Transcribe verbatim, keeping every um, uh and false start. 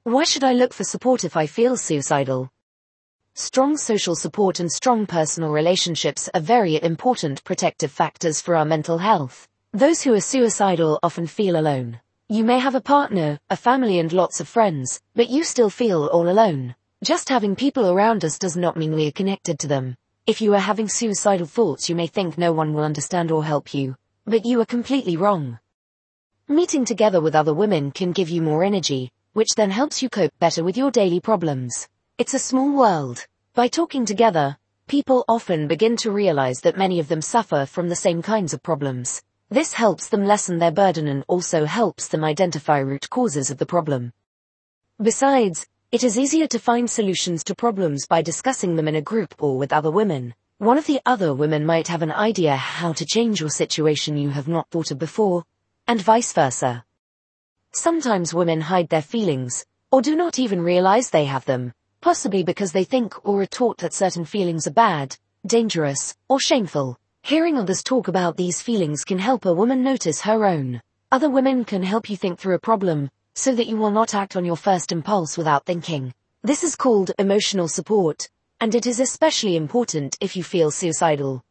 Why should I look for support if I feel suicidal? Strong social support and strong personal relationships are very important protective factors for our mental health. Those who are suicidal often feel alone. You may have a partner, a family and lots of friends, but you still feel all alone. Just having people around us does not mean we are connected to them. If you are having suicidal thoughts, you may think no one will understand or help you, but you are completely wrong. Meeting together with other women can give you more energy, which then helps you cope better with your daily problems. It's a small world. By talking together, people often begin to realize that many of them suffer from the same kinds of problems. This helps them lessen their burden and also helps them identify root causes of the problem. Besides, it is easier to find solutions to problems by discussing them in a group or with other women. One of the other women might have an idea how to change your situation you have not thought of before, and vice versa. Sometimes women hide their feelings, or do not even realize they have them, possibly because they think or are taught that certain feelings are bad, dangerous, or shameful. Hearing others talk about these feelings can help a woman notice her own. Other women can help you think through a problem, so that you will not act on your first impulse without thinking. This is called emotional support, and it is especially important if you feel suicidal.